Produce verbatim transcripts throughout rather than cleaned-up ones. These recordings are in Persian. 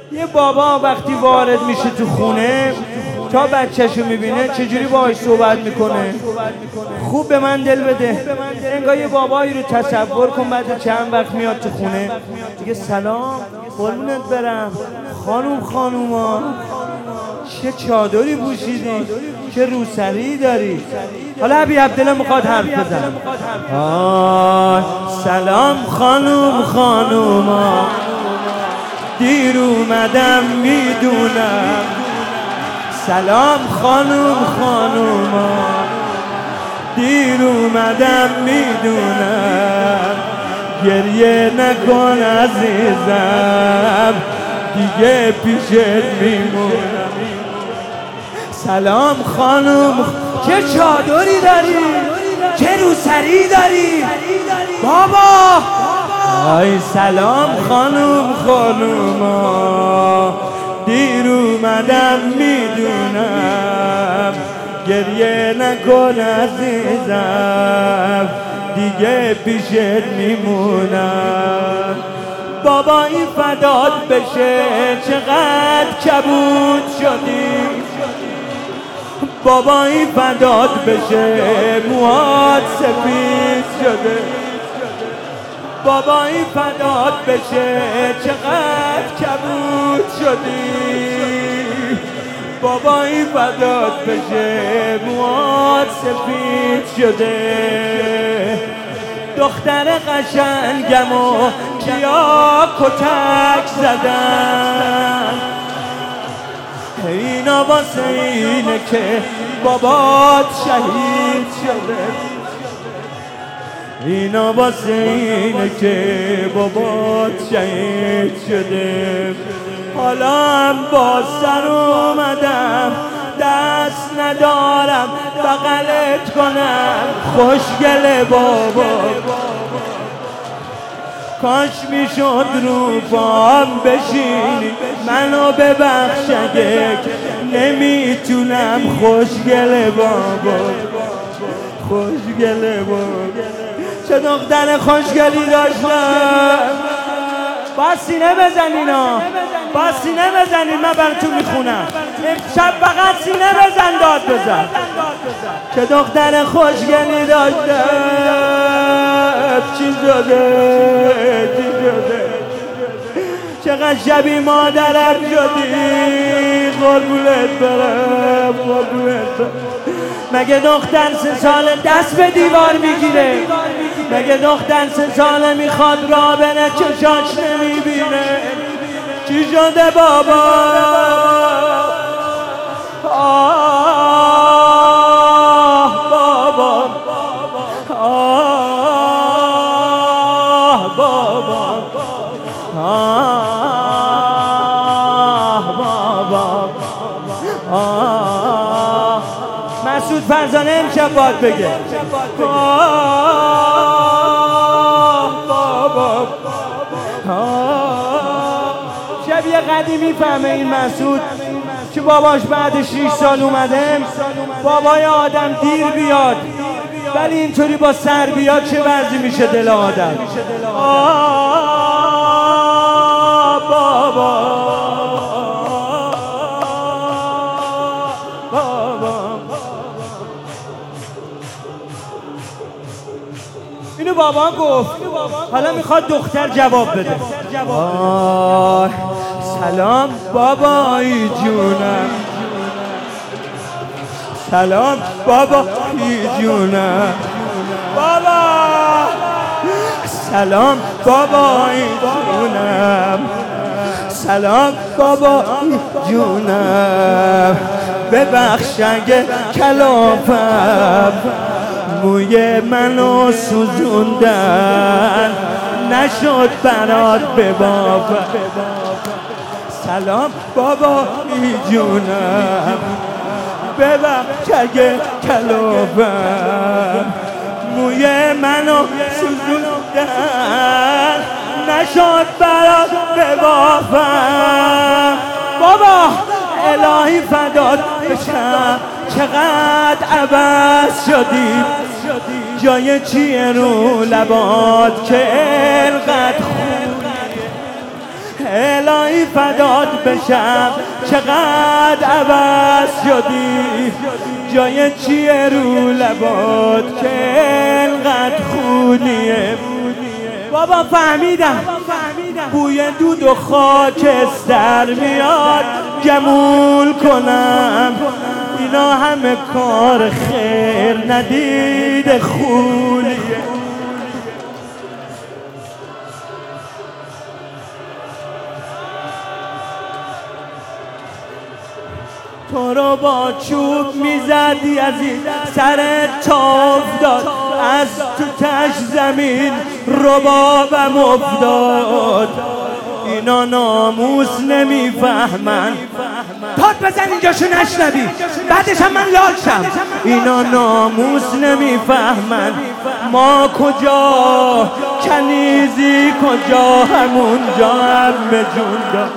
یه بابا وقتی وارد میشه تو خونه تا بچه‌شو میبینه چجوری باهاش صحبت میکنه؟ خوب به من دل بده. انگار یه بابایی رو تصور کن بعد چند وقت میاد تو خونه دیگه سلام قربونت برم خانوم خانوما چه چادری پوشیدی چه روسری داری. حالا ابی عبدالله میخواد حرف بزنه. آه سلام خانوم خانوما دیر اومدم میدونم. سلام خانوم خانوما دیر اومدم میدونم. گریه نکن عزیزم دیگه پیشت میمونم. سلام خانوم چه چادری داری چه روسری داری بابا. آی سلام خانوم خانوما دیر اومدم میدونم. گریه نکن عزیزم دیگه پیشت میمونم. بابا این فدات بشه چقدر کبود شدی. بابا این فدات بشه موهات سفید شده. بابا این فدات بشه چقدر کبود شدی. بابا این فدات بشه موهات سفید شده. دختر قشنگم و کیا کتک زدن. اینا واسه اینه که بابات شهید شده. اینا واسه اینه که بابات شهید شده. حالا هم با سر اومدم دست ندارم بغلت کنم خوشگل بابا. کاش میشد رو پام بشینی منو ببخش اگه نمیتونم خوشگل بابا. خوشگل بابا چه دختر خوشگلی داشتم. با سینه بزنینا با سینه بزنین من براتون میخونم. امشب فقط سینه بزن داد بزن. چه دختر خوشگلی داشتم. چی شده چی شده چقدر شبیه مادرم شدی. قربونت برم قربونت برم. مگه دختر سه ساله دست به دیوار میگیره؟ مگه دختر سه ساله میخواد راه بره چشاش نمیبینه؟ چی شده بابا؟ آه بابا آه بابا آه بابا آه. مسعود فرزانه امشب باید بگه آه بابا آه. شب یه قدیمی فهمه این مسعود که باباش بعد شیش سال اومده. بابای آدم دیر بیاد ولی اینطوری با سر بیاد چه وضعی میشه دل آدم. آه بابا اینو بابا گفت. حالا میخواد دختر جواب بده. آه سلام بابایی جونم. سلام بابایی جونم. بابا سلام بابایی جونم. سلام بابایی جونم. ببخش اگه کلافم موی منو سوزوندن نشد برات ببافم. سلام بابایی جونم. ببخش اگه کلافم موی منو سوزوندن نشد برات ببافم. بابا الهی فدات بشم چقدر عوض شدی. جای چیه رو لبات که اینقدر خوبی. الهی فدات بشم چقدر عوض شدی، جای چیه رو لبات که انقدر خونیه. بابا فهمیدم بوی دود و خاکستر میاد گمول کنم، اینا همه کار خیر ندید خونیه. تو رو با چوب میزدی از این سر تاف داد، از تو تش زمین ربابم افتاد. اینا ناموس نمیفهمن، پاد بزن اینجاشو نشنوی بعدش هم من لال شم. اینا ناموس نمیفهمن ما کجا، کنیزی کجا، همونجا هم جون داد.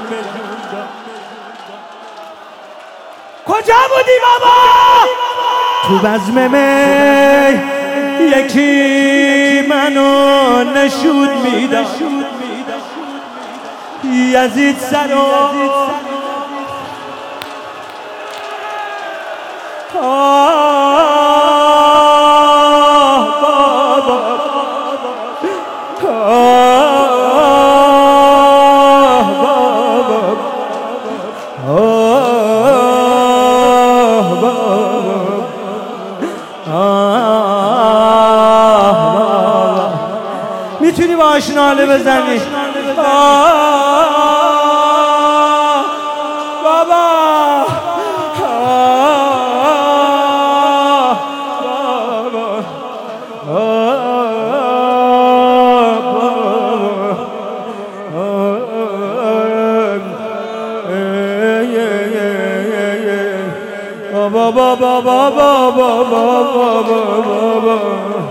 کجا بودی بابا؟ تو بزم می یکی منو نشود میدم، یزید سرو آه بابا آه بابا میتونی باهاش ناله بزنی؟ بابا بابا بابا بابا بابا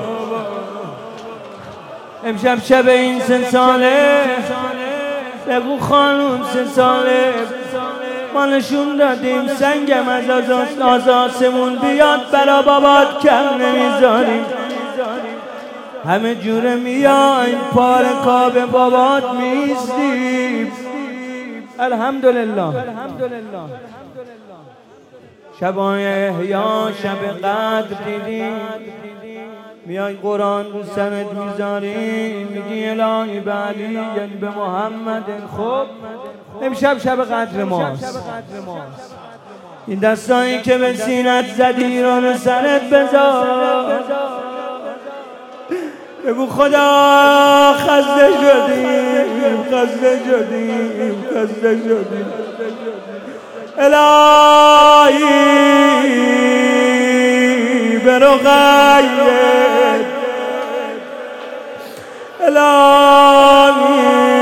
امشب شب این سه ساله بگو خانوم سه ساله ما نشون دادیم سنگم از آسمون بیاد برا بابات کم نمیذاریم، همه جوره میایم پار کاب بابات میستیم. الحمدلله شبای احیا شب قدر دیدیم، میای قرآن رو سرت میذاری میگی الهی به علی یعنی به محمد. خب امشب شب قدر ماست، این دستایی که به سینت زدی رو سرت بذار، بگو خدا خسته شدیم خسته شدیم خسته شدیم. الهی به رقیت، الهی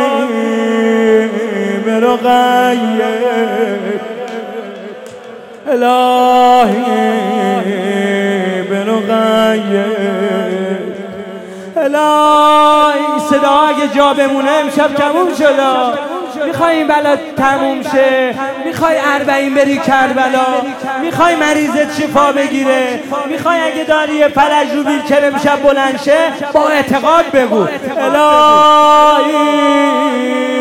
به رقیت، الهی به رقیت، الهی صدا اگه جا بمونه امشب تموم شد. میخوای این بلا تموم شه، میخوای اربعین بری کربلا، میخوای مریضت شفا بگیره، میخوای اگه داری یه فلج رو بیلچر امشب بلند شه با اعتقاد بگو الهی